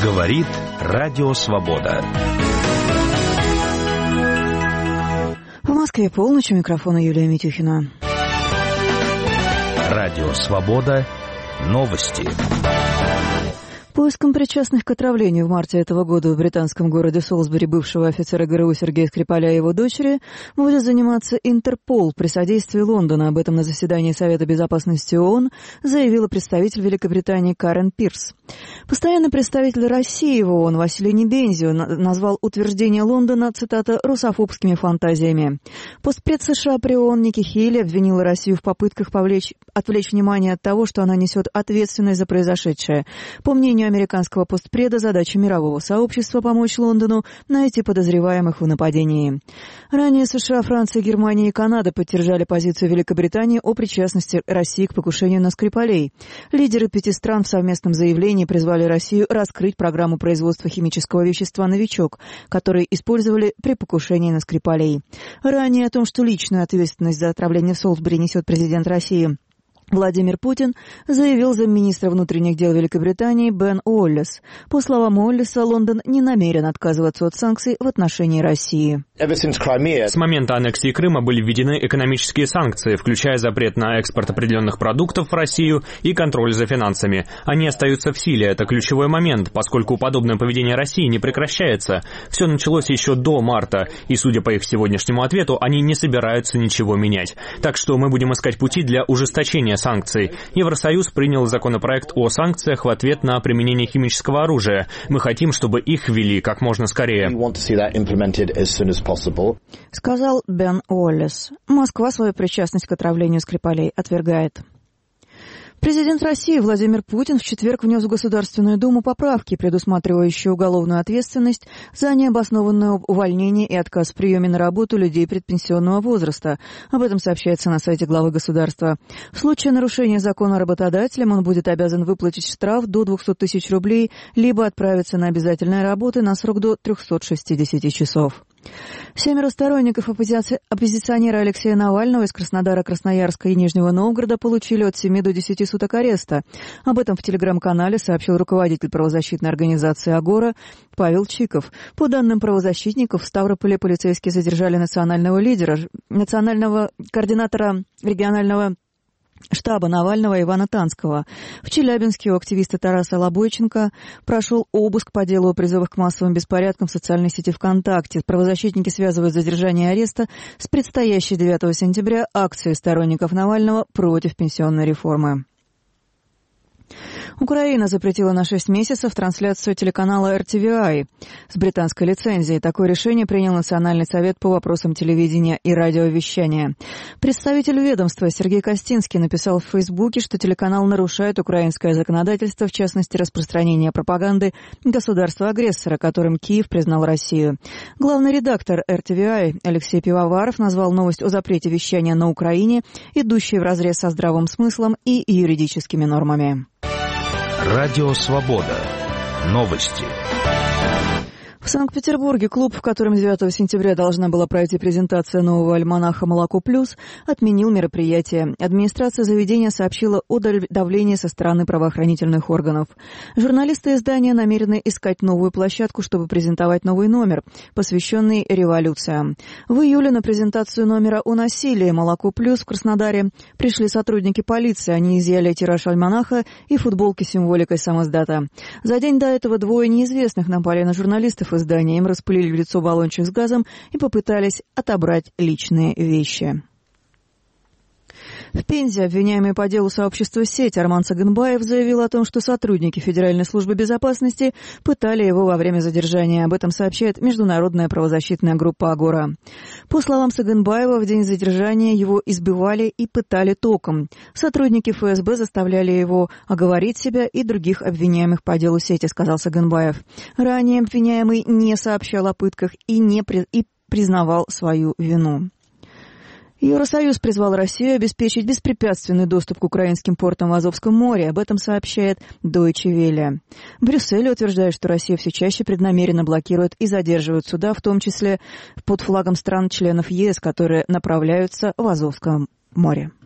Говорит Радио Свобода. В Москве полночь, у микрофона Юлия Митюхина. Радио Свобода. Новости. Поиском причастных к отравлению в марте этого года в британском городе Солсбери бывшего офицера ГРУ Сергея Скрипаля и его дочери будет заниматься Интерпол при содействии Лондона. Об этом на заседании Совета безопасности ООН заявила представитель Великобритании Карен Пирс. Постоянный представитель России в ООН Василий Небензио назвал утверждение Лондона, цитата, «русофобскими фантазиями». Постпред США при ООН Ники Хейли обвинила Россию в попытках отвлечь внимание от того, что она несет ответственность за произошедшее. По мнению американского постпреда, задача мирового сообщества помочь Лондону найти подозреваемых в нападении. Ранее США, Франция, Германия и Канада поддержали позицию Великобритании о причастности России к покушению на Скрипалей. Лидеры 5 стран в совместном заявлении призвали Россию раскрыть программу производства химического вещества «Новичок», который использовали при покушении на Скрипалей. Ранее о том, что личную ответственность за отравление в Солсбери несет президент России Владимир Путин, заявил замминистра внутренних дел Великобритании Бен Уоллес. По словам Уоллеса, Лондон не намерен отказываться от санкций в отношении России. С момента аннексии Крыма были введены экономические санкции, включая запрет на экспорт определенных продуктов в Россию и контроль за финансами. Они остаются в силе. Это ключевой момент, поскольку подобное поведение России не прекращается. Все началось еще до марта, и, судя по их сегодняшнему ответу, они не собираются ничего менять. Так что мы будем искать пути для ужесточения санкций. Евросоюз принял законопроект о санкциях в ответ на применение химического оружия. Мы хотим, чтобы их ввели как можно скорее. Сказал Бен Уоллес. Москва свою причастность к отравлению Скрипалей отвергает. Президент России Владимир Путин в четверг внес в Государственную Думу поправки, предусматривающие уголовную ответственность за необоснованное увольнение и отказ в приеме на работу людей предпенсионного возраста. Об этом сообщается на сайте главы государства. В случае нарушения закона работодателем он будет обязан выплатить штраф до 200 тысяч рублей, либо отправиться на обязательные работы на срок до 360 часов. 7 сторонников оппозиционера Алексея Навального из Краснодара, Красноярска и Нижнего Новгорода получили от 7 до 10 суток ареста. Об этом в телеграм-канале сообщил руководитель правозащитной организации «Агора» Павел Чиков. По данным правозащитников, в Ставрополе полицейские задержали национального координатора регионального штаба Навального Ивана Танского. В Челябинске у активиста Тараса Лобойченко прошел обыск по делу о призывах к массовым беспорядкам в социальной сети ВКонтакте. Правозащитники связывают задержание и ареста с предстоящей 9 сентября акцией сторонников Навального против пенсионной реформы. Украина запретила на 6 месяцев трансляцию телеканала RTVI с британской лицензией. Такое решение принял Национальный совет по вопросам телевидения и радиовещания. Представитель ведомства Сергей Костинский написал в Фейсбуке, что телеканал нарушает украинское законодательство, в частности, распространение пропаганды государства-агрессора, которым Киев признал Россию. Главный редактор RTVI Алексей Пивоваров назвал новость о запрете вещания на Украине, идущей вразрез со здравым смыслом и юридическими нормами. Радио Свобода. Новости. В Санкт-Петербурге клуб, в котором 9 сентября должна была пройти презентация нового альманаха «Молоко плюс», отменил мероприятие. Администрация заведения сообщила о давлении со стороны правоохранительных органов. Журналисты издания намерены искать новую площадку, чтобы презентовать новый номер, посвященный революциям. В июле на презентацию номера о насилии «Молоко плюс» в Краснодаре пришли сотрудники полиции. Они изъяли тираж альманаха и футболки с символикой самоздата. За день до этого двое неизвестных напали на журналистов издания. Им распылили в лицо баллончик с газом и попытались отобрать личные вещи. В Пензе обвиняемый по делу сообщества «Сеть» Арман Саганбаев заявил о том, что сотрудники Федеральной службы безопасности пытали его во время задержания. Об этом сообщает международная правозащитная группа «Агора». По словам Саганбаева, в день задержания его избивали и пытали током. Сотрудники ФСБ заставляли его оговорить себя и других обвиняемых по делу «Сети», сказал Саганбаев. Ранее обвиняемый не сообщал о пытках и признавал свою вину. Евросоюз призвал Россию обеспечить беспрепятственный доступ к украинским портам в Азовском море. Об этом сообщает Deutsche Welle. Брюссель утверждает, что Россия все чаще преднамеренно блокирует и задерживает суда, в том числе под флагом стран-членов ЕС, которые направляются в Азовское море.